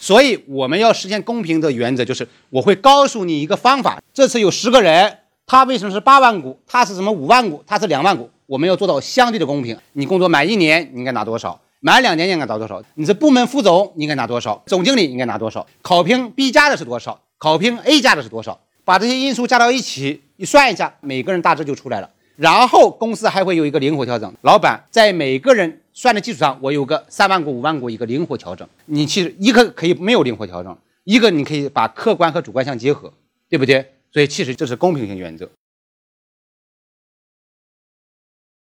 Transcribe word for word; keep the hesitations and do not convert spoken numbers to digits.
所以我们要实现公平的原则，就是我会告诉你一个方法。这次有十个人，他为什么是八万股？他是什么五万股？他是两万股？我们要做到相对的公平。你工作满一年，你应该拿多少？满两年你应该拿多少？你是部门副总，你应该拿多少？总经理应该拿多少？考评 B 加的是多少？考评 A 加的是多少？把这些因素加到一起一算一下，每个人大致就出来了。然后公司还会有一个灵活调整，老板在每个人算的基础上，我有个三万股、五万股一个灵活调整。你其实一个可以没有灵活调整，一个你可以把客观和主观相结合，对不对？所以其实这是公平性原则。